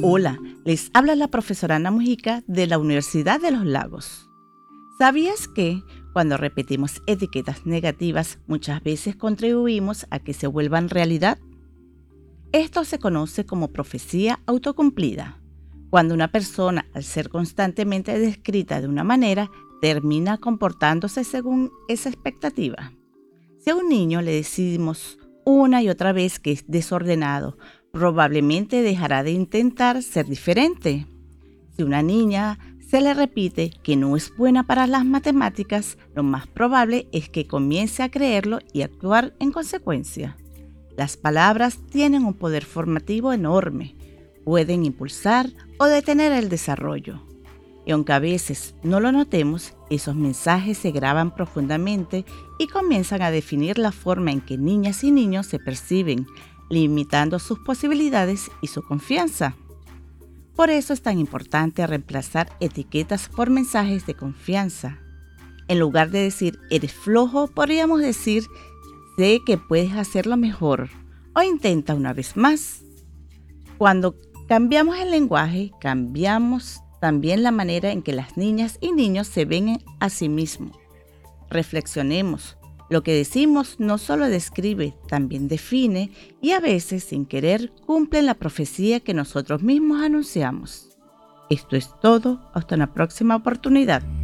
Hola, les habla la profesora Ana Mujica de la Universidad de los Lagos. ¿Sabías que cuando repetimos etiquetas negativas muchas veces contribuimos a que se vuelvan realidad? Esto se conoce como profecía autocumplida, cuando una persona, al ser constantemente descrita de una manera, termina comportándose según esa expectativa. Si a un niño le decimos una y otra vez que es desordenado, probablemente dejará de intentar ser diferente. Si a una niña se le repite que no es buena para las matemáticas, lo más probable es que comience a creerlo y actuar en consecuencia. Las palabras tienen un poder formativo enorme. Pueden impulsar o detener el desarrollo. Y aunque a veces no lo notemos, esos mensajes se graban profundamente y comienzan a definir la forma en que niñas y niños se perciben, limitando sus posibilidades y su confianza. Por eso es tan importante reemplazar etiquetas por mensajes de confianza. En lugar de decir eres flojo, podríamos decir sé que puedes hacerlo mejor o intenta una vez más. Cuando cambiamos el lenguaje, cambiamos también la manera en que las niñas y niños se ven a sí mismos. Reflexionemos. Lo que decimos no solo describe, también define y a veces, sin querer, cumple la profecía que nosotros mismos anunciamos. Esto es todo. Hasta una próxima oportunidad.